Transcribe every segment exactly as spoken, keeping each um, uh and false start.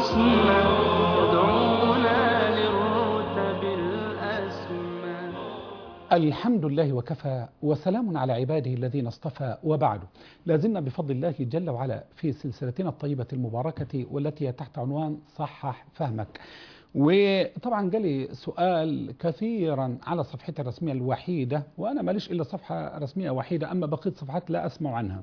حسنا يدعونا للرتب الأسمى. الحمد لله وكفى وسلام على عباده الذين اصطفى، وبعد. لازلنا بفضل الله جل وعلا في سلسلتنا الطيبة المباركة والتي هي تحت عنوان صحح فهمك. وطبعا جالي سؤال كثيرا على صفحتي الرسمية الوحيدة، وأنا ماليش إلا صفحة رسمية وحيدة، أما بقية صفحات لا أسمع عنها.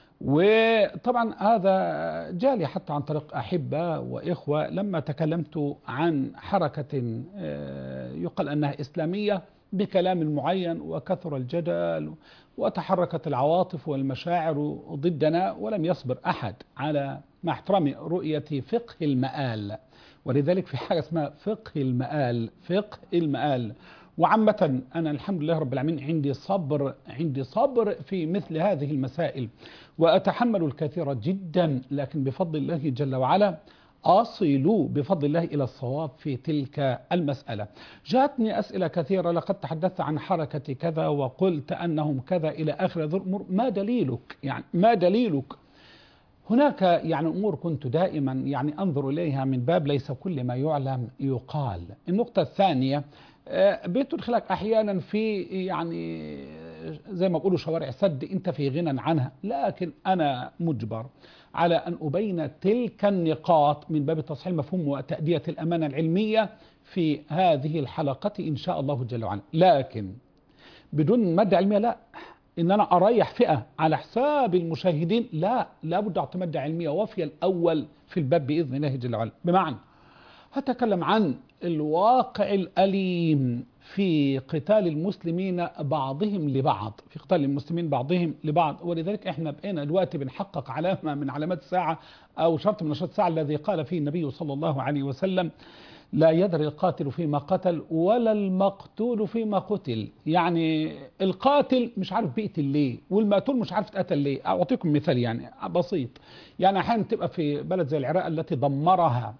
وطبعا هذا جالي حتى عن طريق أحبة وإخوة لما تكلمت عن حركة يقال أنها إسلامية بكلام معين، وكثر الجدل وتحركت العواطف والمشاعر ضدنا، ولم يصبر أحد على مع احترام رؤية فقه المآل. ولذلك في حاجة اسمها فقه المآل، فقه المآل. وعامة أنا الحمد لله رب العالمين عندي صبر عندي صبر في مثل هذه المسائل، وأتحمل الكثير جدا، لكن بفضل الله جل وعلا أصل بفضل الله إلى الصواب في تلك المسألة. جاءتني أسئلة كثيرة، لقد تحدثت عن حركة كذا وقلت أنهم كذا إلى آخر هذه الأمور. ما دليلك؟ يعني ما دليلك؟ هناك يعني أمور كنت دائما يعني أنظر إليها من باب ليس كل ما يعلم يقال. النقطة الثانية، بتدخلك أحيانا في يعني زي ما بيقولوا شوارع سد أنت في غنى عنها، لكن أنا مجبر على أن أبين تلك النقاط من باب تصحيح المفهوم وتأدية الأمانة العلمية في هذه الحلقة إن شاء الله جل وعلا، لكن بدون مادة علمية لا. إن أنا أريح فئة على حساب المشاهدين، لا، لابد أعطي مادة علمية وافية الأول في الباب بإذن الله جل وعلا. بمعنى هتكلم عن الواقع الأليم في قتال المسلمين بعضهم لبعض، في قتال المسلمين بعضهم لبعض. ولذلك احنا بقينا دلوقتي بنحقق علامة من علامات الساعة أو شرط من شرط الساعة الذي قال فيه النبي صلى الله عليه وسلم: لا يدري القاتل فيما قتل ولا المقتول فيما قتل. يعني القاتل مش عارف بيقتل ليه، والمقتول مش عارف اتقتل ليه. أعطيكم مثال يعني بسيط. يعني أحيانا تبقى في بلد زي العراق التي دمرها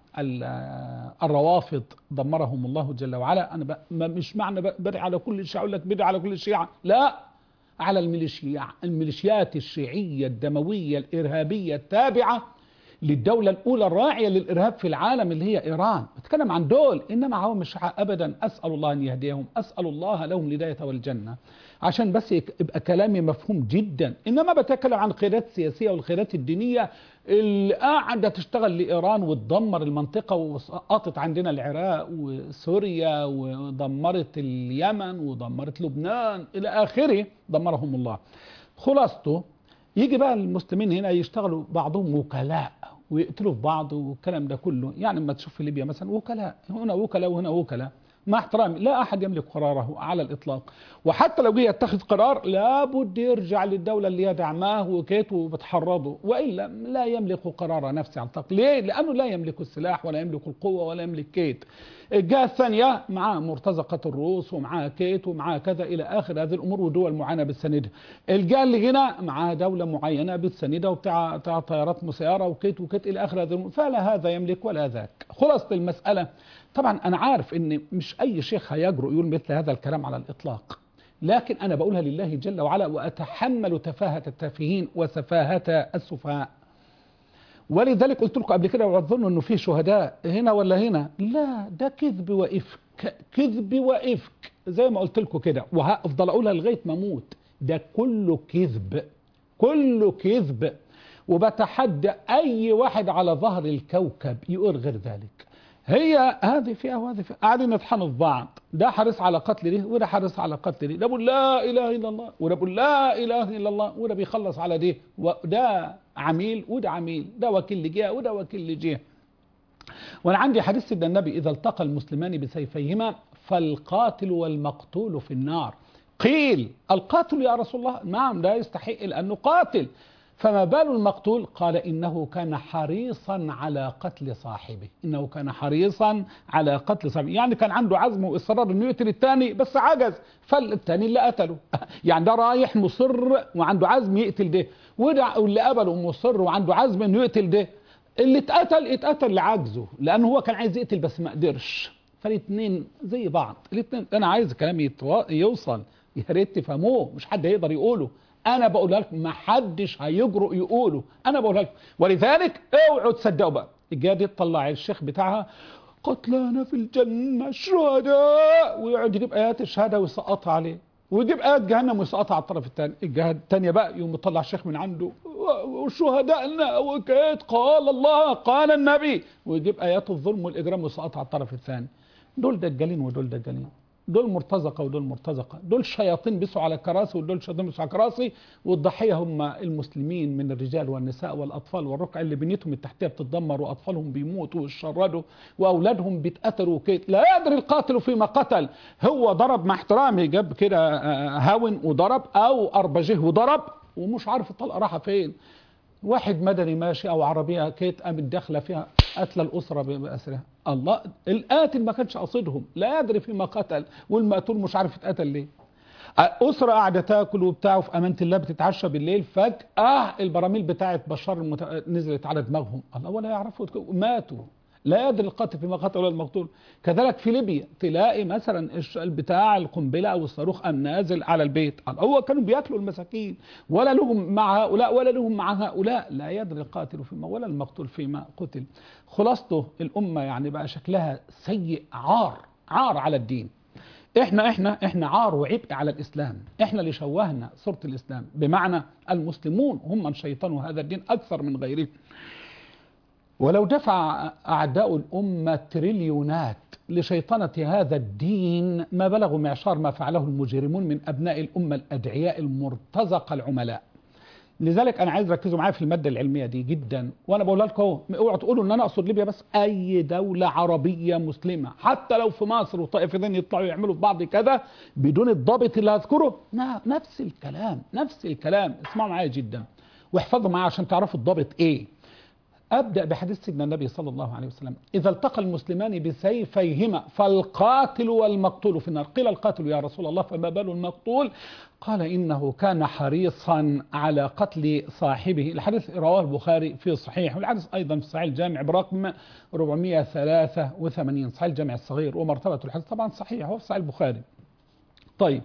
الروافض، دمرهم الله جل وعلا. أنا مش معنى بدعي على كل الشيعة أقول لك بدعي على كل الشيعة، لا، على الميليشيا الميليشيات الشيعية الدموية الإرهابية التابعة للدولة الأولى الراعية للإرهاب في العالم اللي هي إيران. بتكلم عن دول إنما عوام الشيعة أبدا. أسأل الله أن يهديهم، أسأل الله لهم الهداية والجنة، عشان بس يبقى كلامي مفهوم جدا. إنما بتكلم عن القيادات السياسية والقيادات الدينية اللي قاعدة تشتغل لإيران وتدمر المنطقة، وسقطت عندنا العراق وسوريا ودمرت اليمن ودمرت لبنان إلى آخره، دمرهم الله. خلاصته يجي بقى المسلمين هنا يشتغلوا بعضهم وكلاء ويقتلوا في بعض والكلام ده كله. يعني لما تشوف في ليبيا مثلا وكلاء، هنا وكلاء وهنا وكلاء، مع احترامي لا أحد يملك قراره على الإطلاق. وحتى لو جه يتخذ قرار لابد يرجع للدولة اللي هي دعماه وكيت وبتحرضه، وإلا لا يملك قرار نفسه على الإطلاق. ليه؟ لأنه لا يملك السلاح ولا يملك القوة ولا يملك كيت. الجهة الثانية معاه مرتزقة الروس ومعاه كيت ومعاه كذا إلى آخر هذه الأمور، ودول معينة بتساندها. الجهة اللي هنا معاه دولة معينة بتساندها وبتاع طيارات مسيرة وكيت وكيت إلى آخر هذه الأمور، فلا هذا يملك ولا ذاك. خلاصة المسألة، طبعا أنا عارف إن مش أي شيخ هيجرؤ يقول مثل هذا الكلام على الإطلاق، لكن أنا بقولها لله جل وعلا، وأتحمل تفاهة التافهين وسفاهة السفهاء. ولذلك قلت لكم قبل كده، وأظن إنه في شهداء هنا ولا هنا، لا، ده كذب وإفك، كذب وإفك زي ما قلت لكم كده، وهفضل أقولها لغاية ما أموت. ده كله كذب، كله كذب. وبتحدى أي واحد على ظهر الكوكب يقول غير ذلك. هي هذه فئة وهذه فئة، قاعدين نطحنوا في بعض، ده حريص على قتل دي وده حريص على قتل دي، ده بيقول لا إله إلا الله وده بيقول لا إله إلا الله، وده بيخلص على دي، وده عميل وده عميل، ده وكيل لجهة وده وكيل لجهة. وأنا عندي حديث سيدنا النبي: إذا التقى المسلمان بسيفيهما فالقاتل والمقتول في النار. قيل: القاتل يا رسول الله؟ نعم، لا يستحق لأنه قاتل. فما بال المقتول؟ قال: إنه كان حريصا على قتل صاحبه، إنه كان حريصا على قتل صاحبه، يعني كان عنده عزم وإصرار إنه يقتل الثاني بس عجز، فالثاني اللي قتله. يعني ده رايح مصر وعنده عزم يقتل ده، وده اللي قبله مصر وعنده عزم إنه يقتل ده. اللي اتقتل اتقتل لعجزه، لأنه هو كان عايز يقتل بس ما قدرش. فالاثنين زي بعض، الاثنين. أنا عايز كلامي يوصل، يا ريت تفهموه، مش حد هيقدر يقوله. انا بقول لكم ما حدش هيجرؤ يقوله، انا بقول لكم. ولذلك اوعوا تصدقوا بقى، الجهه تطلع الشيخ بتاعها قتلانا في الجنه الشهداء، ويقعد يجيب ايات الشهاده ويسقطها عليه، ويجيب ايات جهنم ويسقطها على الطرف الثاني. الجهه الثانيه بقى يقوم يطلع الشيخ من عنده وشهدائنا وكيت قال الله قال النبي، ويجيب ايات الظلم والاجرام ويسقطها على الطرف الثاني. دول دجالين ودول دجالين، دول مرتزقه ودول مرتزقه، دول شياطين بيسوا على كراسي ودول شياطين بيسوا على كراسي، والضحيه هم المسلمين من الرجال والنساء والاطفال والركع اللي بنيتهم التحتيه بتتدمر واطفالهم بيموتوا ويشردوا واولادهم بيتقتلوا وكده. لا يدري القاتل فيما قتل، هو ضرب مع احترامي جاب كده هاون وضرب او اربجه وضرب ومش عارف الطلقه رايحه فين. واحد مدني ماشي او عربيه كيت قامت داخله فيها قتل الاسره باسرها. الله، القاتل ما كانش قصدهم، لا يدري فيما قتل، والمقتول مش عارف اتقتل ليه. اسره قاعده تاكل وبتاع وفي امانه الله بتتعشى بالليل، فجاه البراميل بتاعت بشار المت... نزلت على دماغهم، الله ولا يعرفوا ماتوا. لا يدري القاتل فيما قتل ولا المقتول. كذلك في ليبيا تلاقي مثلا بتاع القنبله او الصاروخ قام نازل على البيت، هو كانوا بياكلوا المساكين، ولا لهم مع هؤلاء ولا لهم مع هؤلاء. لا يدري القاتل فيما ولا المقتول فيما قتل. خلاصته الامه يعني بقى شكلها سيء، عار عار على الدين. احنا احنا احنا عار وعبء على الاسلام، احنا اللي شوهنا صوره الاسلام، بمعنى المسلمون هم من شيطنوا هذا الدين اكثر من غيره. ولو دفع أعداء الأمة تريليونات لشيطنة هذا الدين ما بلغوا معشار ما فعله المجرمون من أبناء الأمة الأدعياء المرتزقة العملاء. لذلك أنا عايز ركزوا معايا في المادة العلمية دي جدا، وأنا بقول لكم اوعوا تقولوا إن أنا أقصد ليبيا بس، أي دولة عربية مسلمة حتى لو في مصر وطائفتين يطلعوا يعملوا في بعض كذا بدون الضابط اللي هذكره، نفس الكلام نفس الكلام. اسمعوا معايا جدا واحفظوا معايا عشان تعرفوا الضابط إيه. أبدأ بحديث سيدنا النبي صلى الله عليه وسلم: إذا التقى المسلمان بسيفيهما فالقاتل والمقتول في النار. قيل القاتل يا رسول الله فما بال المقتول؟ قال إنه كان حريصا على قتل صاحبه. الحديث رواه البخاري في صحيح، والحديث أيضا في صحيح الجامع برقم أربعمائة وثلاثة وثمانين، صحيح الجامع الصغير، ومرتبة الحديث طبعا صحيح هو في صحيح البخاري. طيب،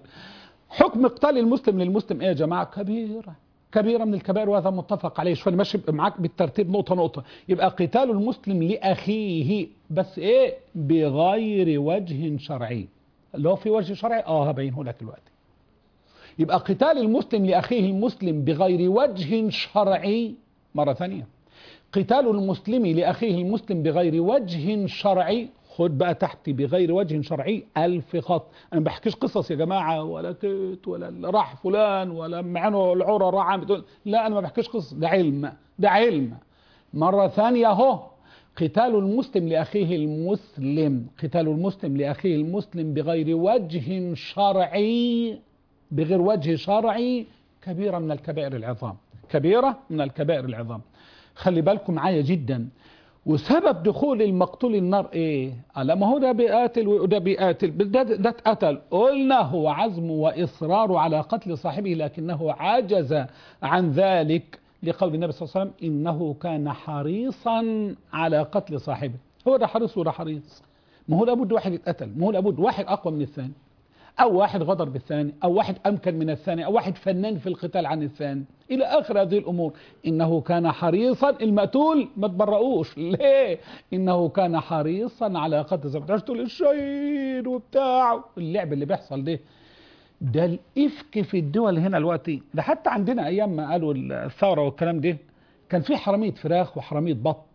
حكم قتال المسلم للمسلم إيه يا جماعة؟ كبيرة كبيرة من الكبائر، وهذا متفق عليه. شوف انا ماشي معاك بالترتيب نقطة نقطة. يبقى قتال المسلم لأخيه بس ايه؟ بغير وجه شرعي. اللي هو في وجه شرعي اه هبينه لك دلوقتي. يبقى قتال المسلم لأخيه المسلم بغير وجه شرعي. مرة ثانية، قتال المسلم لأخيه المسلم بغير وجه شرعي، خد بقى تحت بغير وجه شرعي ألف خط. أنا ما بحكيش قصص يا جماعة، ولا كت ولا راح فلان ولا معانه العورة راح عم، لا أنا ما بحكيش قصص، ده علم ده علم. مرة ثانية أهو، قتال المسلم لأخيه المسلم قتال المسلم لأخيه المسلم بغير وجه شرعي بغير وجه شرعي كبيرة من الكبائر العظام، كبيرة من الكبائر العظام. خلي بالكم معايا جدا. وسبب دخول المقتول النار ايه؟ على ما هو ده بيقاتل وده بيقاتل، ده ده اتقتل، قلنا هو عزم واصرار على قتل صاحبه لكنه عجز عن ذلك لقول النبي صلى الله عليه وسلم انه كان حريصا على قتل صاحبه. هو ده حريص وده حريص، ما هو لابد واحد يتقتل، ما هو لابد واحد اقوى من الثاني، او واحد غدر بالثاني، او واحد امكن من الثاني، او واحد فنان في القتال عن الثاني، الى اخر هذه الامور. انه كان حريصا، المقتول ما تبرؤوش ليه؟ انه كان حريصا على قتل زوجته، تقول الشهيد وبتاع اللعب اللي بيحصل ده. ده الافك في الدول هنا دلوقتي، ده حتى عندنا ايام ما قالوا الثوره والكلام ده كان في حراميه فراخ وحراميه بط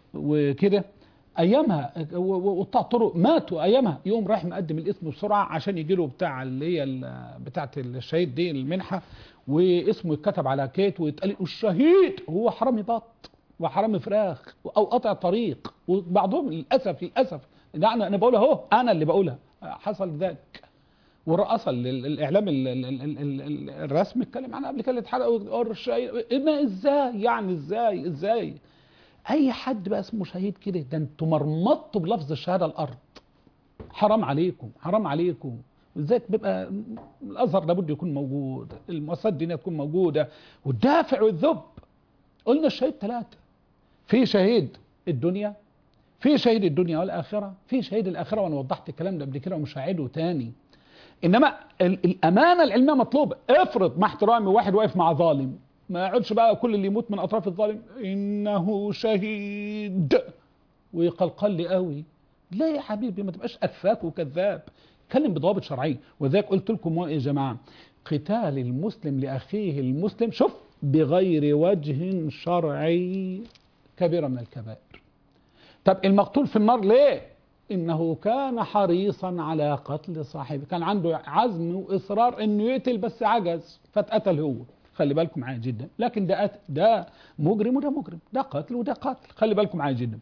وكده ايامها، وقطاع طرق ماتوا ايامها، يوم رايح مقدم الاسم بسرعه عشان يجي له بتاع اللي هي بتاعه الشهيد دي المنحه، واسمه يتكتب على كيت ويتقال الشهيد هو حرامي بط وحرامي فراخ او قطع طريق. وبعضهم للاسف للاسف يعني انا بقولها اهو، انا اللي بقولها حصل ذاك. والرئاسه الاعلام الرسمي اتكلم عنها قبل كده، اتحرقوا الشهيد. ازاي يعني؟ ازاي ازاي اي حد بقى اسمه شهيد كده؟ ده انتوا مرمطوا بلفظ الشهاده الارض. حرام عليكم حرام عليكم. ازاي بيبقى الازهر لابد يكون موجود، المؤسسات الدينيه تكون موجوده، والدافع والذب. قلنا الشهيد ثلاثه: في شهيد الدنيا، في شهيد الدنيا والاخره، في شهيد الاخره، وانا وضحت الكلام ده قبل كده ومش هعيده تاني. انما الامانه العلميه مطلوبه. افرض مع احترامي واحد واقف مع ظالم، ما يقعدش بقى كل اللي يموت من اطراف الظالم انه شهيد. ويقلقل لي قوي. لا يا حبيبي، ما تبقاش أفاك وكذاب، اتكلم بضوابط شرعية. وذلك قلت لكم يا جماعة، قتال المسلم لأخيه المسلم شوف بغير وجه شرعي كبيرة من الكبائر. طب المقتول في النار ليه؟ إنه كان حريصا على قتل صاحبه، كان عنده عزم وإصرار إنه يقتل بس عجز فاتقتل هو. خلي بالكم معايا جدا. لكن ده قتل، ده مجرم وده مجرم، ده قتل وده قتل. خلي بالكم معايا جدا.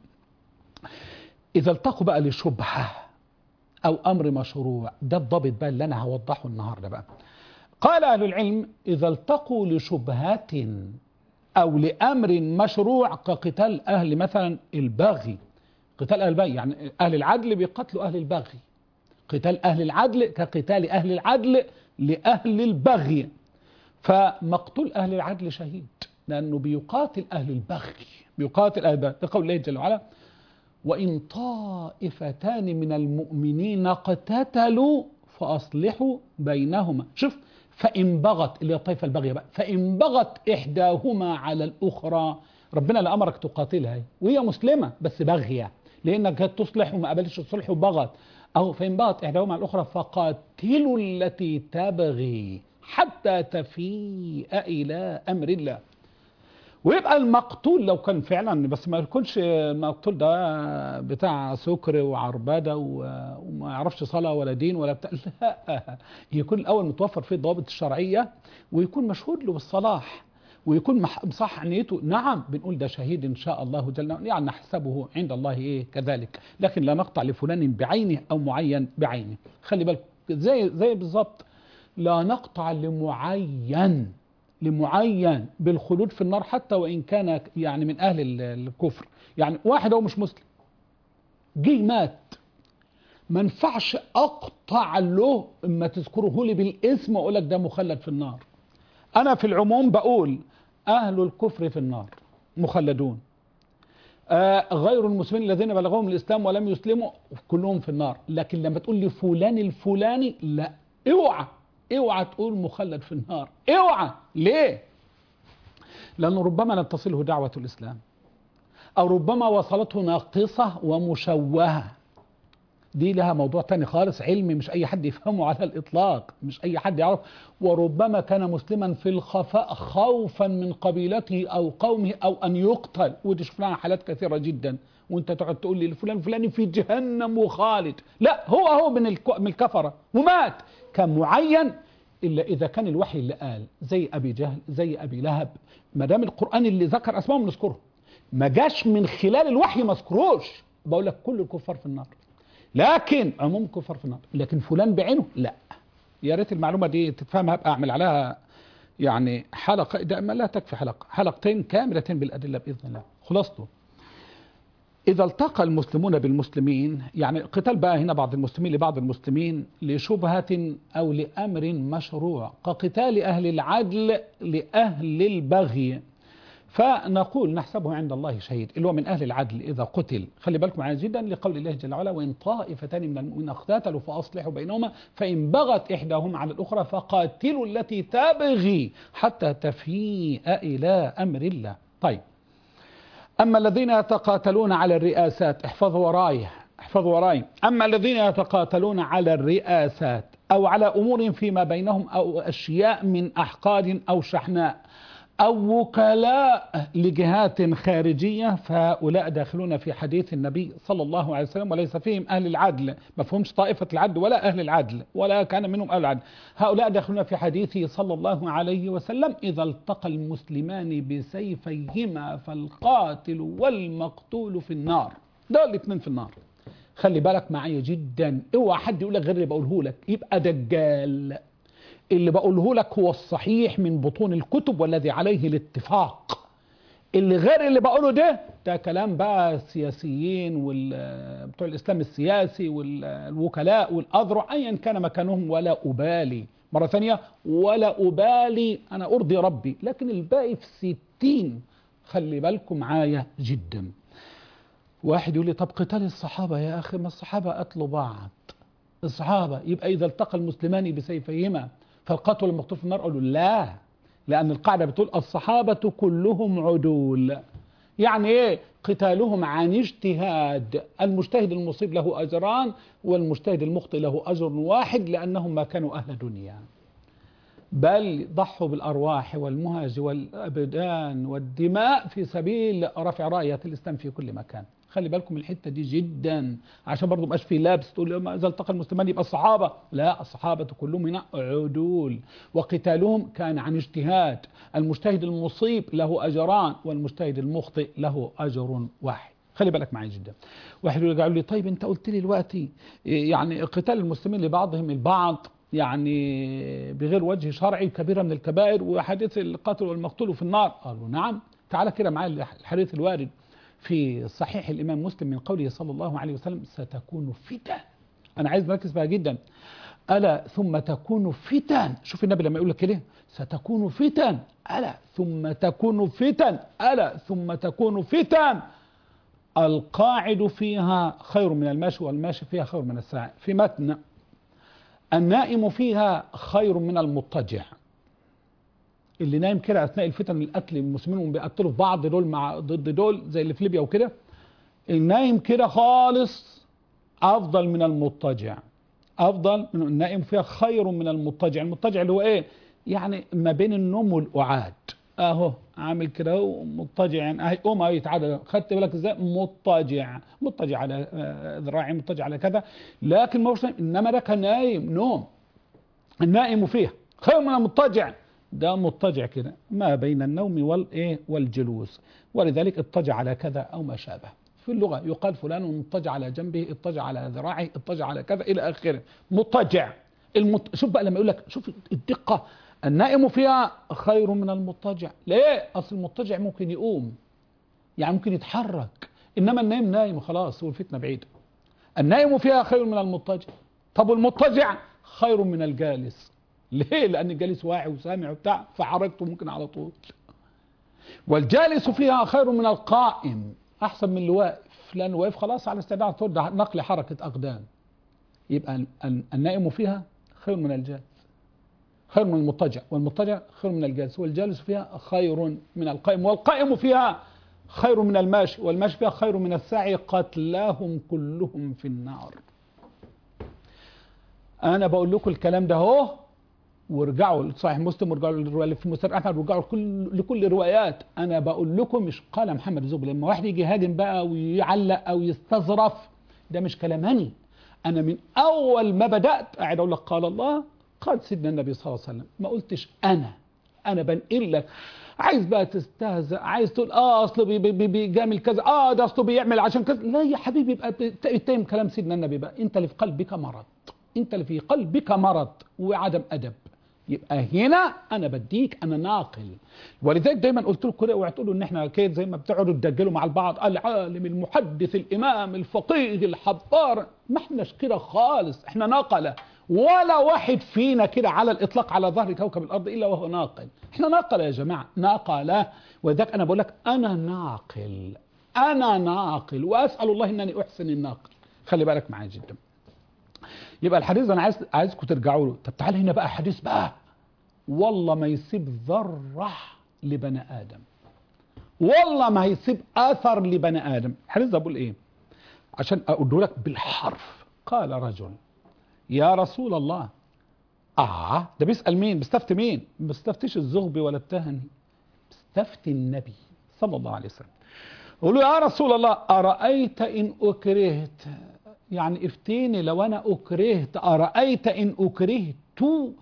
إذا التقوا بقى لشبهة أو أمر مشروع، ده الضابط بقى اللي أنا هوضحه النهاردة بقى. قال أهل العلم إذا التقوا لشبهات أو لأمر مشروع كقتال أهل مثلا البغي. قتال أهل البغي يعني أهل العدل بيقتلوا أهل البغي. قتال أهل العدل كقتال أهل العدل لأهل البغي. فمقتول أهل العدل شهيد، لأنه بيقاتل أهل البغي، بيقاتل أهل البغي. لقول الله جل وعلا وإن طائفتان من المؤمنين اقتتلوا فأصلحوا بينهما. شوف، فإن بغت، اللي هي الطائفة الباغية بقى، فإن بغت إحداهما على الأخرى، ربنا لا أمرك تقاتلها وهي مسلمة بس باغية، لأنك تصلح وما قبلتش الصلح وبغت. أو فإن بغت إحداهما على الأخرى فقاتلوا التي تبغي حتى تفيء إلى أمر الله. ويبقى المقتول لو كان فعلا، بس ما يكونش المقتول ده بتاع سكر وعربده وما يعرفش صلاه ولا دين ولا بتاع، لا، يكون الاول متوفر فيه الضوابط الشرعيه، ويكون مشهود له بالصلاح، ويكون مصح نيته. نعم بنقول ده شهيد ان شاء الله جل وعلا، يعني نحسبه عند الله ايه كذلك، لكن لا نقطع لفلان بعينه او معين بعينه. خلي بالك، زي زي بالظبط لا نقطع لمعين لمعين بالخلود في النار حتى وإن كان يعني من أهل الكفر. يعني واحد هو مش مسلم جه مات، ما ينفعش أقطع له اما تذكره لي بالاسم وأقول لك ده مخلد في النار. أنا في العموم بقول أهل الكفر في النار مخلدون، آه غير المسلمين الذين بلغهم الإسلام ولم يسلموا كلهم في النار. لكن لما تقول لي فلان الفلاني لا، اوعى اوعى تقول مخلد في النار، اوعى. ليه؟ لأنه ربما لم تصله دعوة الإسلام، أو ربما وصلته ناقصة ومشوهة. دي لها موضوع تاني خالص علمي، مش أي حد يفهمه على الإطلاق، مش أي حد يعرف. وربما كان مسلما في الخفاء خوفا من قبيلته أو قومه أو أن يقتل، ودي شفناها حالات كثيرة جدا. وانت تقعد تقول لي الفلان فلاني في جهنم وخالد، لا، هو هو من من الكفرة ومات كمعين. إلا إذا كان الوحي اللي قال زي أبي جهل زي أبي لهب، ما دام القرآن اللي ذكر أسمائهم نذكره، ما جاش من خلال الوحي ما اذكروش، بقول لك كل الكفار في النار، لكن عموم الكفار في النار. لكن فلان بعينه لا. يا ريت المعلومة دي تتفهمها، أبقى أعمل عليها يعني حلقة، ده ما لا تكفي حلقة، حلقتين كاملتين بالأدلة بإذن الله. خلاصته إذا التقى المسلمون بالمسلمين، يعني قتال بقى هنا بعض المسلمين لبعض المسلمين لشبهة أو لأمر مشروع كقتال أهل العدل لأهل البغي، فنقول نحسبه عند الله شهيد، اللي هو من أهل العدل إذا قتل. خلي بالكم معايا جدا لقول الله جل وعلا وإن طائفتان من المؤمنين اقتتلوا فأصلحوا بينهما فإن بغت إحداهما على الأخرى فقاتلوا التي تبغي حتى تفيء إلى أمر الله. طيب، أما الذين يتقاتلون على الرئاسات، احفظوا وراي احفظوا وراي أما الذين يتقاتلون على الرئاسات أو على أمور فيما بينهم أو أشياء من أحقاد أو شحناء أو وكلاء لجهات خارجية، فهؤلاء داخلون في حديث النبي صلى الله عليه وسلم، وليس فيهم أهل العدل، ما فيهمش طائفة العدل ولا أهل العدل ولا كان منهم أهل العدل. هؤلاء داخلون في حديثه صلى الله عليه وسلم إذا التقى المسلمان بسيفيهما فالقاتل والمقتول في النار. دول الاثنين في النار. خلي بالك معايا جدا، اوعى حد يقول لك غير اللي بقوله لك يبقى دجال. اللي بقوله لك هو الصحيح من بطون الكتب والذي عليه الاتفاق. اللي غير اللي بقوله ده ده كلام بقى السياسيين وبتوع الإسلام السياسي والوكلاء والأذرع أيا كان مكانهم، ولا أبالي. مرة ثانية ولا أبالي، أنا أرضي ربي، لكن الباقي في ستين. خلي بالكم معايا جدا. واحد يقول لي طب قتال الصحابة يا أخي، ما الصحابة قتلوا بعض. الصحابة يبقى إذا التقى المسلمان بسيفيهما فالقاتل المقتول في النار. قالوا لا، لأن القاعدة بتقول الصحابة كلهم عدول. يعني ايه؟ قتالهم عن اجتهاد، المجتهد المصيب له أجران والمجتهد المخطئ له أجر واحد، لأنهم ما كانوا أهل دنيا، بل ضحوا بالأرواح والمهج والأبدان والدماء في سبيل رفع راية الإسلام في كل مكان. خلي بالكم الحتة دي جدا، عشان برضو مبقاش في لابس تقول ما إذا التقى المسلمان يبقى الصحابة، لا، الصحابة كلهم هنا عدول، وقتالهم كان عن اجتهاد، المجتهد المصيب له أجران والمجتهد المخطئ له أجر واحد. خلي بالك معي جدا. واحد يرجع لي طيب انت قلت لي دلوقتي يعني قتال المسلمين لبعضهم البعض يعني بغير وجه شرعي كبيرة من الكبائر، وحديث القاتل والمقتول في النار. قالوا نعم. تعالى كده معايا الحديث الوارد في صحيح الإمام مسلم من قوله صلى الله عليه وسلم ستكون فتن. أنا عايز نركز بها جدا. ألا ثم تكون فتن. شوف النبي لما يقول لك كده ستكون فتن، ألا ثم تكون فتن، ألا ثم تكون فتن، القاعد فيها خير من الماشي والماشي فيها خير من الساعي. في متن النائم فيها خير من المضطجع. اللي نايم كده اثناء الفتن القتل، المسلمين بيقتلوا في بعض دول مع ضد دول زي اللي في ليبيا وكده، النايم كده خالص افضل من المضطجع، افضل من النائم فيها خير من المضطجع. المضطجع اللي هو ايه؟ يعني ما بين النوم والقعاد، اهو عامل كده اهو مضطجع، يعني اهي قوم اهو يتعدى. خدت بالك ازاي؟ مضطجع، مضطجع على ذراعي، مضطجع على كذا، لكن ما هوش نايم. انما ده كان نايم نوم، النائم فيها خير من المضطجع. ده مضطجع كده ما بين النوم والايه والجلوس، ولذلك اضطجع على كذا او ما شابه. في اللغه يقال فلان مضطجع على جنبه، اضطجع على ذراعه، اضطجع على كذا الى اخره. مضطجع. المت... شوف بقى لما يقول لك، شوف الدقه، النائم فيها خير من المضطجع. ليه؟ اصل المضطجع ممكن يقوم، يعني ممكن يتحرك، انما النايم نايم خلاص والفتنه بعيده. النائم فيها خير من المضطجع. طب والمضطجع خير من الجالس. ليه؟ لأن الجالس واعي وسامع وبتاع، فحركته ممكن على طول. والجالس فيها خير من القائم، أحسن من اللي واقف، لأنه واقف خلاص على استعداد نقل حركة أقدام. يبقى النائم فيها خير من الجالس، خير من المضطجع، والمضطجع خير من الجالس، والجالس فيها خير من القائم، والقائم فيها خير من الماشي، والماشي فيها خير من الساعي، قتلاهم كلهم في النار. أنا بقول لكم الكلام ده اهو، وارجعوا لصحيح مسلم، وارجعوا للرواية في مسند أحمد، وارجعوا لكل لكل الروايات. أنا بقول لكم مش قال محمد زوب. لما واحد يجي يهاجم بقى ويعلق أو يستظرف، ده مش كلامني. أنا من أول ما بدأت قاعد أقول لك قال الله قال سيدنا النبي صلى الله عليه وسلم، ما قلتش أنا. أنا بنقل لك. عايز بقى تستهزأ، عايز تقول اه اصله بي بي بيجامل كذا، اه ده اصله بيعمل عشان كذا، لا يا حبيبي، يبقى تتهم كلام سيدنا النبي بقى. انت اللي في قلبك مرض، انت اللي في قلبك مرض وعدم ادب. يبقى هنا انا بديك، انا ناقل. ولذلك دايما قلت لكم كده، اوعوا تقولوا ان احنا كده زي ما بتقعدوا تدجلوا مع البعض، العالم المحدث الامام الفقيه الحضار. ما احناش كده خالص، احنا ناقله. ولا واحد فينا كده على الاطلاق على ظهر كوكب الارض الا وهو ناقل. احنا ناقله يا جماعه، ناقله. ولذلك انا بقول لك انا ناقل، انا ناقل، واسال الله انني احسن الناقل. خلي بالك معايا جدا. يبقى الحديث انا عايز عايزكم ترجعوا له. طب تعال هنا بقى حديث بقى، والله ما يسيب ذره لبني ادم، والله ما هيسيب اثر لبني ادم. الحديث ده بقول ايه عشان اقوله لك بالحرف. قال رجل يا رسول الله، اه ده بيسال مين؟ بيستفتي مين؟ ما بيستفتيش الزغبي ولا التهني، بيستفتي النبي صلى الله عليه وسلم. يقول له يا رسول الله ارايت ان اكرهت، يعني افتيني لو انا اكرهت، ارايت ان اكرهت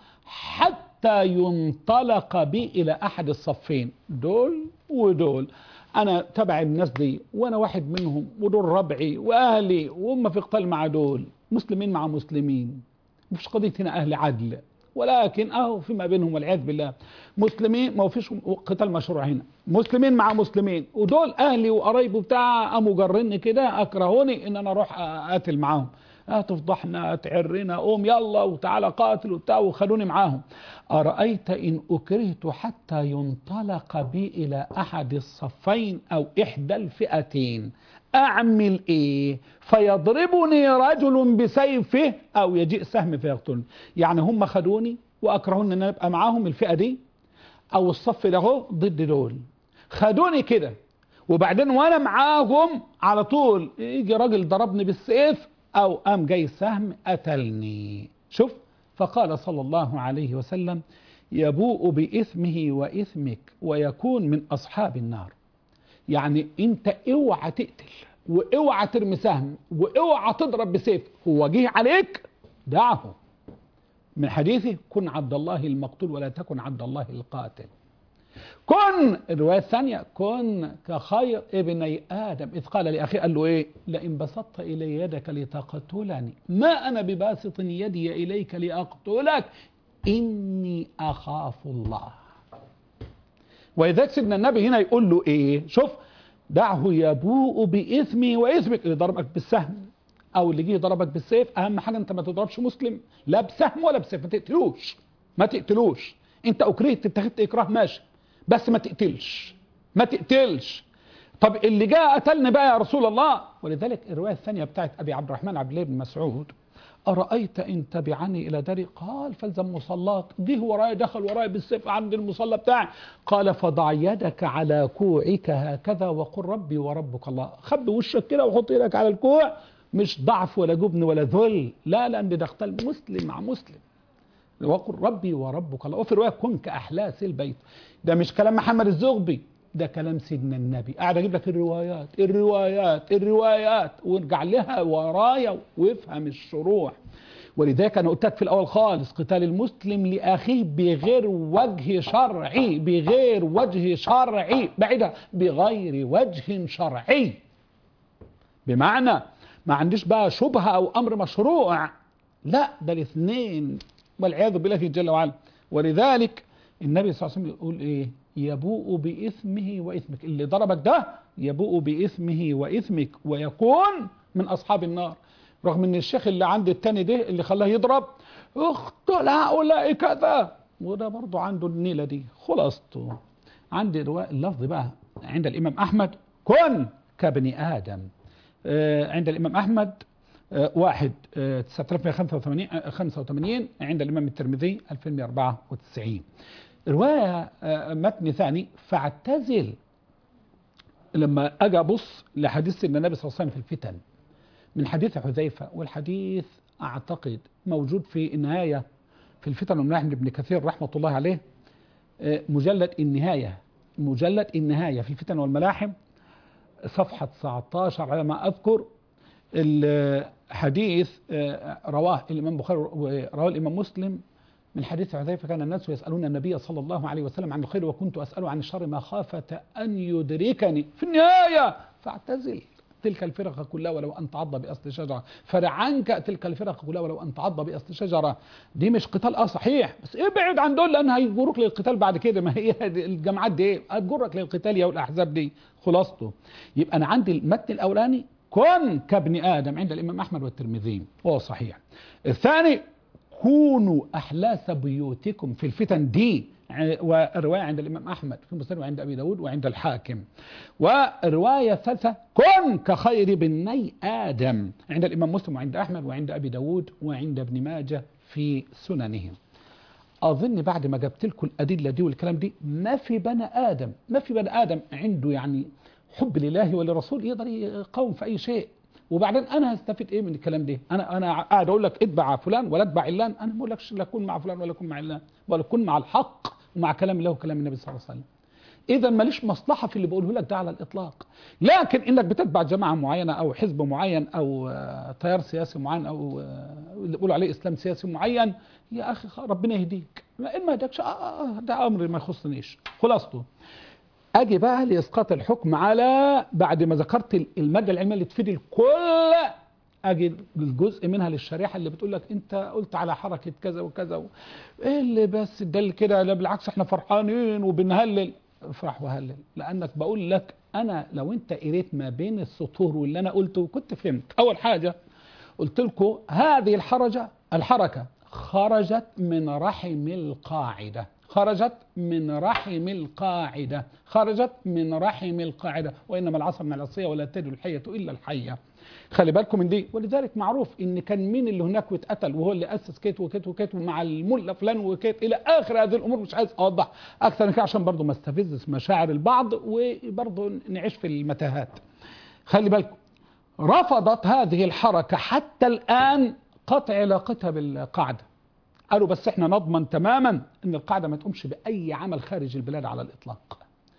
حتى ينطلق بي الى احد الصفين، دول ودول، انا تبع الناس دي وانا واحد منهم، ودول ربعي واهلي، وهم في قتال مع دول، مسلمين مع مسلمين، مش قضيه هنا اهل عدل، ولكن اهو فيما بينهم والعياذ بالله مسلمين، ما فيش قتال مشروع هنا، مسلمين مع مسلمين، ودول اهلي وقرايبي بتاع، قاموا جرني كده اكرهوني ان انا اروح اقاتل معاهم، هتفضحنا تعرنا، قوم يلا وتعالى قاتل وبتاع، وخلوني معاهم. أرأيت إن أكرهت حتى ينطلق بي إلى أحد الصفين أو إحدى الفئتين، أعمل إيه؟ فيضربني رجل بسيفه أو يجيء سهم فيقتلني. يعني هم خدوني وأكرهوني أن أبقى معاهم الفئة دي أو الصف ده ضد دول، خدوني كده وبعدين وانا معاهم على طول يجي راجل ضربني بالسيف او قام جاي سهم قتلني. شوف، فقال صلى الله عليه وسلم: يبوء بإثمه وإثمك ويكون من أصحاب النار. يعني انت اوعى تقتل واوعى ترمي سهم واوعى تضرب بسيف، هو جه عليك دعه. من حديثه: كن عبد الله المقتول ولا تكن عبد الله القاتل. كن، الرواية الثانية: كن كخير ابني آدم، إذ قال لأخيه، قال له إيه؟ لئن بسطت إلي يدك لتقتلني ما أنا بباسط يدي إليك لأقتلك إني أخاف الله. وإذا سيدنا النبي هنا يقول له إيه؟ شوف، دعه يبوء بإثمي وإثمك. اللي ضربك بالسهم أو اللي جه ضربك بالسيف، أهم حاجة أنت ما تضربش مسلم لا بسهم ولا بسيف، ما تقتلوش ما تقتلوش. أنت أكرهت اتخذت إكراه ماشي، بس ما تقتلش ما تقتلش. طب اللي جاء قتلني بقى يا رسول الله. ولذلك الرواية الثانية بتاعت أبي عبد الرحمن عبد الله بن مسعود: أرأيت إن تبعني إلى داري؟ قال: فالزم مصلاك. جه وراي، دخل وراي بالسيف عند المصلى بتاعي. قال: فضع يدك على كوعك هكذا وقل ربي وربك الله. خب وشك كده وحط يدك على الكوع، مش ضعف ولا جبن ولا ذل، لا، لأن ده اختل مسلم مع مسلم. وقل ربي وربك الله. وفي رواية: كن كأحلاس البيت. ده مش كلام محمد الزغبي، ده كلام سيدنا النبي. قاعد اجيب لك الروايات الروايات الروايات وارجع لها ورايا وافهم الشروح. ولذلك انا قلت لك في الاول خالص: قتال المسلم لاخيه بغير وجه شرعي، بغير وجه شرعي، بعيدة بغير وجه شرعي. بمعنى ما عنديش بقى شبهة او امر مشروع، لا، ده الاثنين والعياذ بالله جل وعلا. ولذلك النبي صلى الله عليه وسلم يقول ايه؟ يبوء بإثمه وإثمك. اللي ضربك ده يبوء بإثمه وإثمك ويكون من أصحاب النار. رغم ان الشيخ اللي عند التاني ده اللي خلاه يضرب: اقتل هؤلاء كذا، وده برضه عنده النيلة دي. خلاصته عندي رواية اللفظ بقى عند الإمام أحمد: كن كابن آدم. آه عند الإمام أحمد آه واحد آه تسعة آلاف ومئة وخمسة وثمانين، عند الإمام الترمذي ألفين ومئة وأربعة وتسعين. رواية متن ثاني: فاعتزل. لما أجي أبص لحديث النبي صلى الله عليه وسلم في الفتن من حديث حذيفة، والحديث أعتقد موجود في النهاية في الفتن والملاحم لابن كثير رحمة الله عليه، مجلد النهاية مجلد النهاية في الفتن والملاحم صفحة تسعة عشر على ما أذكر. الحديث رواه الإمام بخاري ورواه الإمام مسلم من حديث حذيفة: كان الناس يسألون النبي صلى الله عليه وسلم عن الخير وكنت أسأل عن الشر مخافة أن يدركني. في النهاية: فاعتزل تلك الفرق كلها ولو أن تعض بأصل شجرة، فرع عنك تلك الفرق كلها ولو أن تعض بأصل شجرة. دي مش قتال اه صحيح، بس ابعد عن دول لأن هيجروك للقتال بعد كده. ما هي الجماعات دي هتجرك للقتال يا والأحزاب دي. خلاصته يبقى أنا عندي المتن الأولاني: كن كابن آدم عند الإمام أحمد والترمذي وهو صحيح. الثاني: كونوا أحلاس بيوتكم في الفتن دي، ورواية عند الإمام أحمد في المسند وعند أبي داود وعند الحاكم. ورواية ثالثة: كن كخير بني آدم عند الإمام مسلم وعند أحمد وعند أبي داود وعند ابن ماجه في سننهم. أظن بعد ما جبت لكم الأدلة دي والكلام دي ما في بني آدم ما في بني آدم عنده يعني حب لله ولرسول يقدر يقاوم في أي شيء. وبعدين انا هستفيد ايه من الكلام ده؟ انا انا قاعد اقول لك اتبع فلان ولا اتبع علان. انا ما بقولكش لا كن مع فلان ولا كن مع علان، بقول كن مع الحق ومع كلام الله وكلام النبي صلى الله عليه وسلم. اذا ماليش مصلحه في اللي بقوله لك ده على الاطلاق. لكن انك بتتبع جماعه معينه او حزب معين او تيار سياسي معين او اللي بيقولوا عليه اسلام سياسي معين، يا اخي ربنا يهديك، ان ما هداكش ده امر ما يخصنيش. خلاصته اجي بقى لاسقاط الحكم على بعد ما ذكرت الماده العلميه اللي تفيد الكل، اجي الجزء منها للشريحه اللي بتقول لك انت قلت على حركه كذا وكذا و... ايه اللي بس ده كده؟ لا بالعكس احنا فرحانين وبنهلل. افرح وهلل، لانك بقول لك انا لو انت قريت ما بين السطور واللي انا قلته كنت فهمت. اول حاجه قلت لكم هذه الحرجه الحركه خرجت من رحم القاعده خرجت من رحم القاعدة خرجت من رحم القاعدة وإنما العصا من العصية ولا تجد الحية إلا الحية. خلي بالكم من دي. ولذلك معروف ان كان مين اللي هناك واتقتل وهو اللي اسس كيت وكيت وكيت ومع المله فلان وكيت الى اخر هذه الامور. مش عايز اوضح اكثر من كده عشان برضه ما استفزش مشاعر البعض وبرضه نعيش في المتاهات. خلي بالكم، رفضت هذه الحركه حتى الان قطع علاقتها بالقاعده. قالوا بس احنا نضمن تماما ان القاعده ما تقومش باي عمل خارج البلاد على الاطلاق.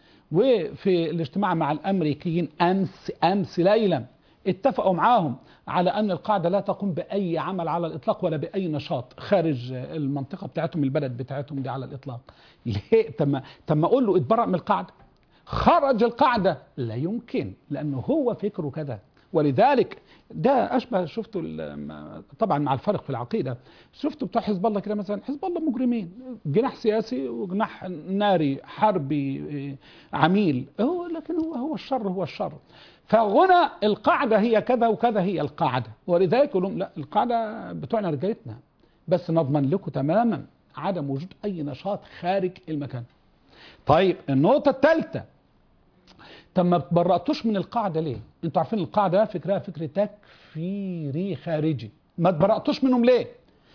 وفي الاجتماع مع الامريكيين امس امس ليلا اتفقوا معاهم على ان القاعده لا تقوم باي عمل على الاطلاق ولا باي نشاط خارج المنطقه بتاعتهم، البلد بتاعتهم دي على الاطلاق. ليه؟ تم تم اقول له اتبرأ من القاعده، خرج القاعده، لا يمكن، لانه هو فكره كذا. ولذلك ده اشبه، شفتوا طبعا مع الفرق في العقيده، شفتوا بتوع حزب الله كده مثلا، حزب الله مجرمين، جناح سياسي وجناح ناري حربي عميل، هو لكن هو هو الشر هو الشر. فهنا القاعده هي كذا وكذا هي القاعده، ولذلك يقول لهم لا القاعده بتوعنا رجالتنا، بس نضمن لكم تماما عدم وجود اي نشاط خارج المكان. طيب النقطه الثالثه، طب ما تبرأتوش من القاعدة ليه؟ انتوا عارفين القاعدة فكرها فكر تكفيري خارجي، ما تبرأتوش منهم ليه؟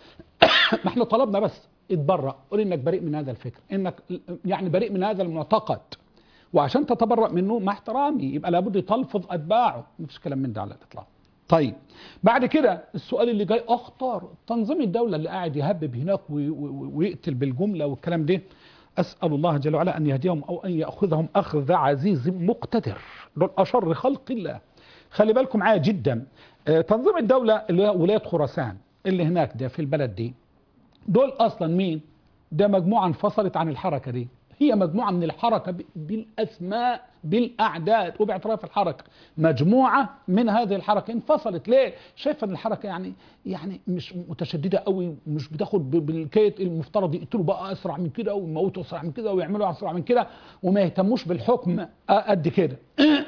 ما احنا طلبنا بس اتبرأ، قول انك بريء من هذا الفكر، انك يعني بريء من هذا المعتقد، وعشان تتبرأ منه مع احترامي يبقى لابد تلفظ اتباعه، مفيش كلام من ده على الاطلاق. طيب بعد كده السؤال اللي جاي اخطر، تنظيم الدولة اللي قاعد يهبب هناك ويقتل بالجملة والكلام ده، أسأل الله جل وعلا أن يهديهم أو أن يأخذهم أخذ عزيز مقتدر، دول أشر خلق الله. خلي بالكم معايا جدا، تنظيم الدولة اللي هي ولاية خراسان اللي هناك ده في البلد دي، دول أصلا مين؟ ده مجموعة انفصلت عن الحركة دي، هي مجموعة من الحركة بالأسماء بالأعداد وباعتراف الحركة، مجموعة من هذه الحركة انفصلت. ليه؟ شايفة أن الحركة يعني يعني مش متشددة قوي، مش بتاخد بالكيت، المفترض يقتلوا بقى أسرع من كده ويموتوا أسرع من كده ويعملوا أسرع من كده وما يهتموش بالحكم قد كده.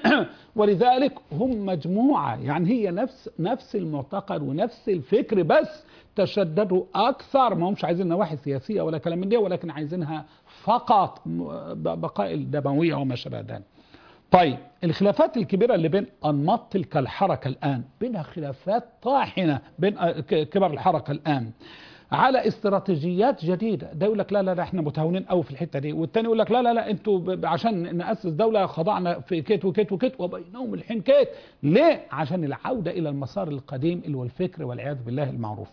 ولذلك هم مجموعة، يعني هي نفس نفس المعتقد ونفس الفكر، بس تشددوا أكثر، ما همش عايزين نواحي سياسية ولا كلام من ده، ولكن عايزينها فقط بقاء الدموية وما شابه ذلك. طيب الخلافات الكبيرة اللي بين أنماط تلك الحركة الآن، بينها خلافات طاحنة بين كبر الحركة الآن على استراتيجيات جديدة. ده يقول لك لا لا لا احنا متهاونين قوي في الحتة دي، والتاني يقول لك لا لا لا انتوا عشان نأسس دولة خضعنا في كيت وكيت وكيت وبينهم الحين كيت. ليه؟ عشان العودة إلى المسار القديم اللي هو الفكر والعياذ بالله المعروف.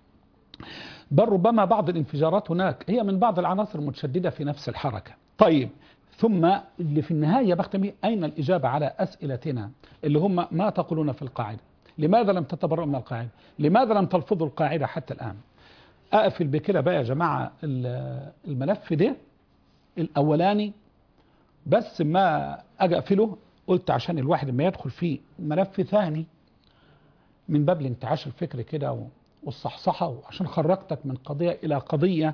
بل ربما بعض الانفجارات هناك هي من بعض العناصر المتشددة في نفس الحركة. طيب ثم اللي في النهاية بختم، أين الإجابة على أسئلتنا اللي هم ما تقولون في القاعدة؟ لماذا لم تتبرؤوا من القاعدة؟ لماذا لم تلفظوا القاعدة حتى الآن؟ أقفل بكده بقى يا جماعة الملف ده الأولاني، بس ما أجي أقفله قلت عشان الواحد ما يدخل فيه ملف ثاني من باب الانتعاش الفكري كده والصحصحة، وعشان خرجتك من قضية إلى قضية،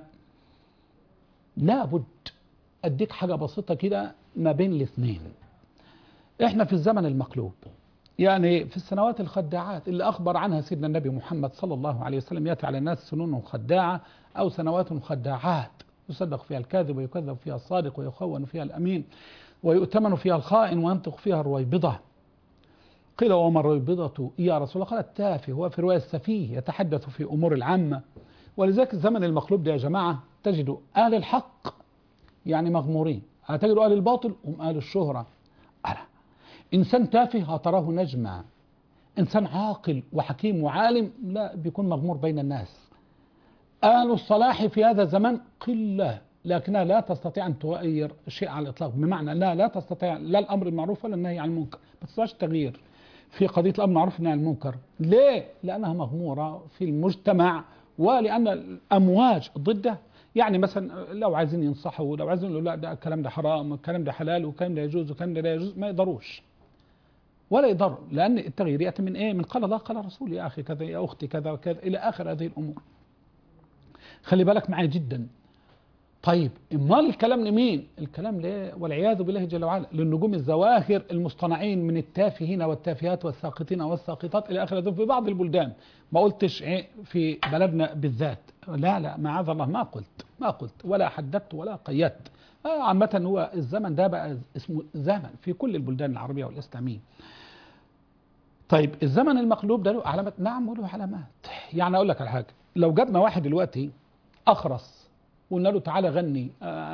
لابد أديك حاجة بسيطة كده ما بين الاثنين. إحنا في الزمن المقلوب، يعني في السنوات الخداعات اللي أخبر عنها سيدنا النبي محمد صلى الله عليه وسلم، يأتي على الناس سنون خداعة أو سنوات خداعات، يصدق فيها الكاذب ويكذب فيها الصادق ويخون فيها الأمين ويؤتمن فيها الخائن وينطق فيها الرويبضة. قيل وما الرويبضة يا رسول الله؟ قال التافه، هو في رواية السفيه يتحدث في أمور العامة. ولذلك الزمن المقلوب ده يا جماعة تجدوا أهل الحق يعني مغمورين، هتجدوا أهل الباطل هم أهل الشهرة. ألا إنسان تافه هتراه نجما، إنسان عاقل وحكيم وعالم لا بيكون مغمور بين الناس. أهل الصلاح في هذا الزمن قلة، لكنها لا تستطيع أن تغير شيء على الإطلاق، بمعنى لا لا تستطيع لا الأمر المعروف ولا النهي عن المنكر، ما تستطيعش التغيير في قضية الأمر المعروف والنهي عن المنكر. ليه؟ لأنها مغمورة في المجتمع ولأن الأمواج ضده. يعني مثلا لو عايزين ينصحوا، لو عايزين يقولوا لا ده الكلام ده حرام والكلام ده حلال والكلام ده يجوز والكلام ده لا يجوز، ما يقدروش ولا يضر، لأن التغيير يأتي من إيه؟ من قال الله قال رسول، يا أخي كذا يا أختي كذا وكذا إلى آخر هذه الأمور. خلي بالك معي جدا. طيب امال الكلام لمين؟ الكلام ليه؟ والعياذ بالله جل وعلا للنجوم الزواهر المصطنعين من التافهين والتافهات والساقطين والساقطات الى اخره في بعض البلدان. ما قلتش ايه في بلدنا بالذات، لا لا معاذ الله ما قلت ما قلت ولا حددت ولا قيدت. آه عامة هو الزمن ده بقى اسمه زمن في كل البلدان العربية والإسلامية. طيب الزمن المقلوب ده له علامات؟ نعم له علامات. يعني اقول لك على حاجه، لو جبنا واحد دلوقتي اخرس وقلنا له تعالى غني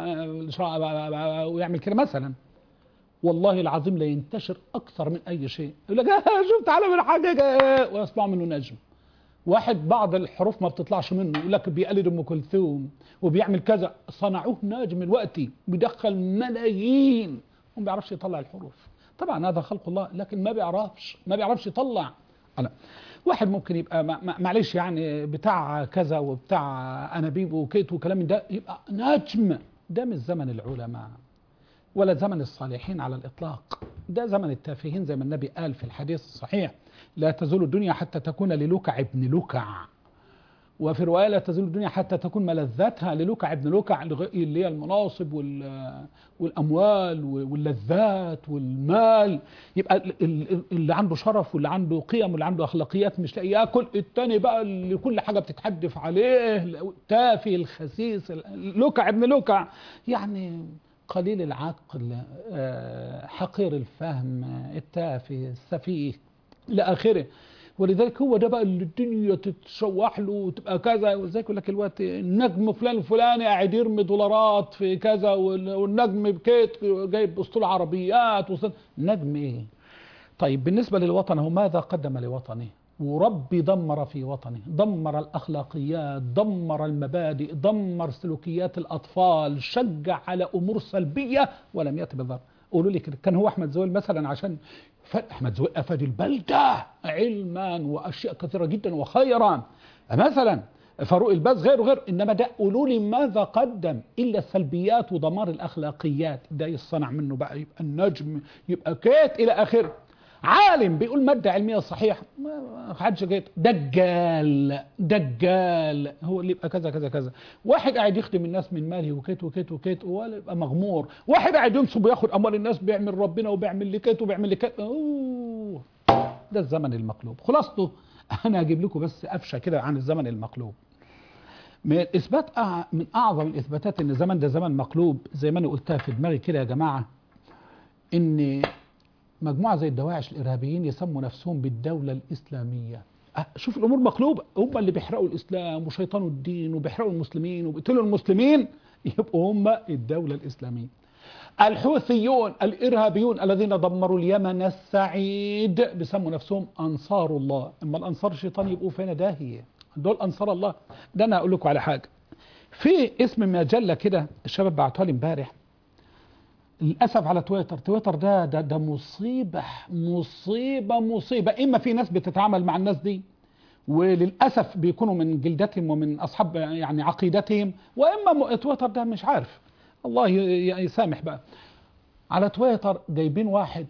آه، ويعمل كده مثلا، والله العظيم لا ينتشر اكثر من اي شيء. يقول لك شوف تعالى من حاجه ويصنع منه نجم. واحد بعض الحروف ما بتطلعش منه يقول لك بيقلد ام كلثوم وبيعمل كذا، صنعوه نجم دلوقتي بيدخل ملايين وما بيعرفش يطلع الحروف. طبعا هذا خلق الله، لكن ما بيعرفش ما بيعرفش يطلع. لا. واحد ممكن يبقى معلش يعني بتاع كذا وبتاع انابيب وكيت وكلام ده، يبقى نجم. ده مش زمن العلماء ولا زمن الصالحين على الإطلاق، ده زمن التافهين زي ما النبي قال في الحديث الصحيح: لا تزول الدنيا حتى تكون للوكع ابن لكع. وفي رواية: لا تزول الدنيا حتى تكون ملذتها للوكع ابن لكع، اللي هي المناصب والأموال واللذات والمال. يبقى اللي عنده شرف واللي عنده قيم واللي عنده أخلاقيات مش لاقي ياكل، التاني بقى اللي كل حاجة بتتحدف عليه تافه الخسيس لكع ابن لكع، يعني قليل العقل، حقير الفهم، التافه السفيه إلى آخره. ولذلك هو ده بقى اللي الدنيا تتشوح له وتبقى كذا. ولذلك يقول لك الوقت النجم فلان الفلاني قاعد يرمي دولارات في كذا، والنجم بكيت جايب اسطول عربيات وصل. نجم ايه؟ طيب بالنسبة للوطن، هو ماذا قدم لوطنه؟ وربي دمر في وطنه، دمر الأخلاقيات، دمر المبادئ، دمر سلوكيات الأطفال، شجع على أمور سلبية ولم يأتي بضر. قولوا لي كان هو أحمد زويل مثلا عشان أحمد زويل أفاد البلدة علما وأشياء كثيرة جدا وخيرا، مثلا فاروق الباز غير وغير، إنما ده قولوا لي ماذا قدم إلا السلبيات ودمار الأخلاقيات. ده يصنع منه بقى يبقى النجم، يبقى كيت إلى آخره. عالم بيقول مادة علمية صحيح، ما حدش جيت. دجال دجال هو اللي يبقى كذا كذا كذا. واحد قاعد يخدم الناس من ماله وكيت وكيت وكيت ولا يبقى مغمور. واحد قاعد ينصب وياخد اموال الناس، بيعمل ربنا وبيعمل لكيت وبيعمل لكيت. اوه ده الزمن المقلوب. خلاصته انا هجيب لكم بس قفشه كده عن الزمن المقلوب. من اثبات من اعظم الاثباتات ان الزمن ده زمن مقلوب، زي ما انا قلتها في دماغي كده يا جماعه، ان مجموعة زي الدواعش الإرهابيين يسموا نفسهم بالدولة الإسلامية. شوف الأمور مقلوبة، هم اللي بيحرقوا الإسلام وشيطانوا الدين وبيحرقوا المسلمين وبيقتلوا المسلمين، يبقوا هم الدولة الإسلامية. الحوثيون الإرهابيون الذين دمروا اليمن السعيد بيسموا نفسهم أنصار الله. أما الأنصار الشيطان يبقوا فين؟ داهية. دول أنصار الله. ده أنا أقول لكم على حاجة، في اسم مجلة كده الشباب بعتوها لي امبارح، للأسف على تويتر. تويتر ده ده ده مصيبة مصيبة مصيبة. إما في ناس بتتعامل مع الناس دي وللأسف بيكونوا من جلدتهم ومن أصحاب يعني عقيدتهم، وإما تويتر ده مش عارف، الله يسامح بقى. على تويتر جايبين واحد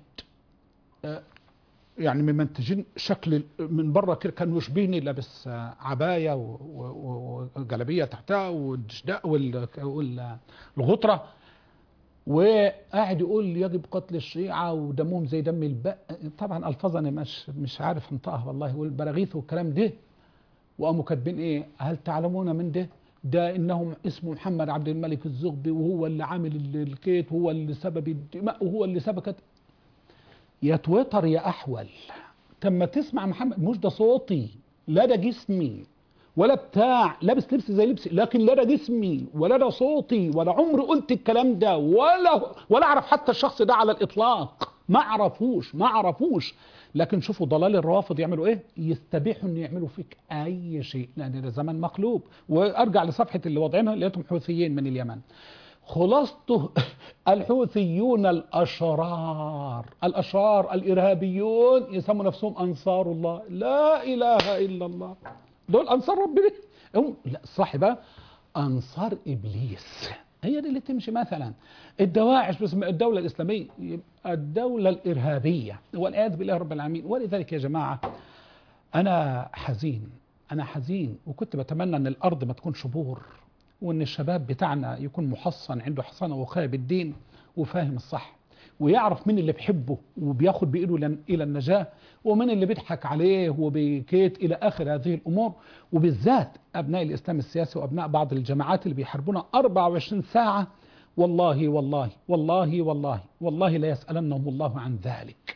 يعني ممنتجين شكل من بره كده، كان يشبهني لابس عباية وجلابية تحتها والدشداء والغطرة، وقاعد يقول يجب قتل الشيعة ودمهم زي دم البق. طبعا الفاظ انا مش مش عارف انطقها والله، والبراغيث والكلام ده. وقاموا كاتبين ايه؟ هل تعلمون من ده؟ ده انهم اسمه محمد عبد الملك الزغبي، وهو اللي عامل الكيت، وهو اللي سبب الدماء، وهو اللي سبكت. يا تويتر يا احول، تم تسمع محمد، مش ده صوتي، لا ده جسمي ولا بتاع لابس لبس زي لبسي، لكن لا ده جسمي ولا ده صوتي، ولا عمري قلت الكلام ده، ولا ولا اعرف حتى الشخص ده على الاطلاق، ما اعرفوش ما اعرفوش. لكن شوفوا ضلال الروافض يعملوا ايه؟ يستبيحوا ان يعملوا فيك اي شيء، لان ده زمن مقلوب. وارجع لصفحه اللي واضعينها لقيتهم حوثيين من اليمن. خلاصته الحوثيون الاشرار الاشرار الارهابيون يسموا نفسهم انصار الله. لا اله الا الله، دول انصار ربنا. هم لا صح بقى، انصار ابليس. هي دي اللي تمشي. مثلا الدواعش باسم الدوله الاسلاميه، يبقى الدوله الارهابيه، والعياذ بالله رب العالمين. ولذلك يا جماعه انا حزين انا حزين وكنت بتمنى ان الارض ما تكونش بور، وان الشباب بتاعنا يكون محصن، عنده حصانه وقايه بالدين وفاهم الصح، ويعرف مين اللي بيحبه وبياخد بايده الى النجاه، ومن اللي بيضحك عليه وبيكيت الى اخر هذه الامور. وبالذات ابناء الاسلام السياسي وابناء بعض الجماعات اللي بيحاربونا أربعة وعشرين ساعه. والله والله والله والله والله لا يسالنهم الله عن ذلك.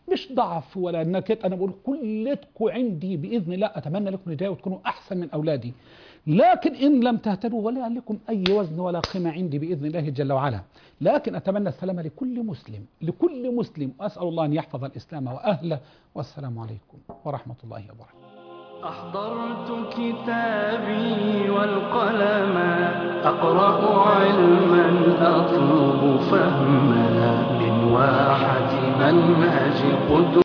مش ضعف ولا نكت، أنا بقول كلتكم عندي بإذن الله أتمنى لكم الهداية وتكونوا أحسن من أولادي، لكن إن لم تهتدوا ولا لكم أي وزن ولا قيمة عندي بإذن الله جل وعلا، لكن أتمنى السلامة لكل مسلم لكل مسلم، وأسأل الله أن يحفظ الإسلام وأهله. والسلام عليكم ورحمة الله وبركاته. أحضرت كتابي والقلم أقرأ علما أطلب فهما من واحة منهج قدوة.